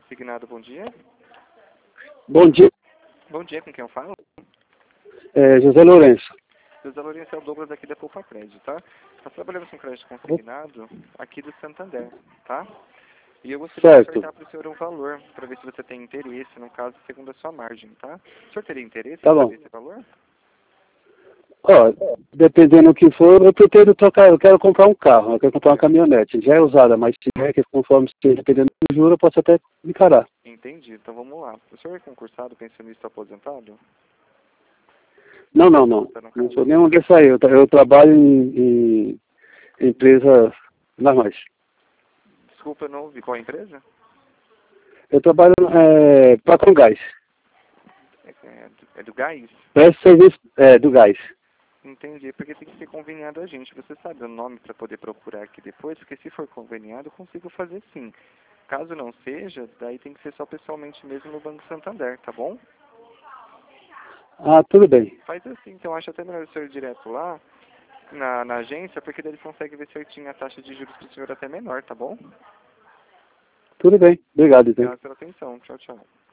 Consignado, bom dia. Bom dia, Bom dia, com quem eu falo? José Lourenço. José Lourenço é o Douglas aqui da Poupa Crédito, tá? Nós trabalhamos com crédito consignado aqui do Santander, tá? E eu gostaria de Certo. ofertar para o senhor um valor, para ver se você tem interesse, no caso, segundo a sua margem, tá? O senhor teria interesse Tá em bom. saber esse valor? Ó, dependendo do que for, eu pretendo trocar, eu quero comprar um carro, eu quero comprar uma caminhonete. Já é usada, mas se tiver, que conforme esteja dependendo do juro, eu posso até encarar. Entendi, então vamos lá. O senhor é concursado, pensionista aposentado? Não, não, não. Tá no Não caso. sou nenhum desse aí. Eu trabalho em empresa normais. Desculpa, eu não ouvi. Qual a empresa? Eu trabalho para gás. É do gás? Presta serviço do gás. Entendi, porque tem que ser conveniado a gente. Você sabe o nome para poder procurar aqui depois? Porque se for conveniado, eu consigo fazer sim. Caso não seja, daí tem que ser só pessoalmente mesmo no Banco Santander, tá bom? Ah, tudo bem. Faz assim, então acho até melhor o senhor ir direto lá na agência, porque daí eles conseguem ver certinho a taxa de juros para o senhor até menor, tá bom? Tudo bem. Obrigado, então. Obrigado pela atenção. Tchau, tchau.